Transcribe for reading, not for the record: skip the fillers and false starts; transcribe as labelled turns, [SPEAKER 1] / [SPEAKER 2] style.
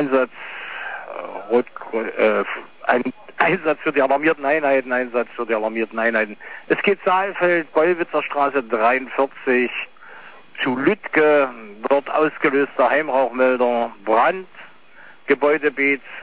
[SPEAKER 1] Einsatz, Einsatz für die alarmierten Einheiten. Es geht Saalfeld, Bollwitzer Straße 43 zu Lütke, dort ausgelöster Heimrauchmelder, Brand, Gebäudebeet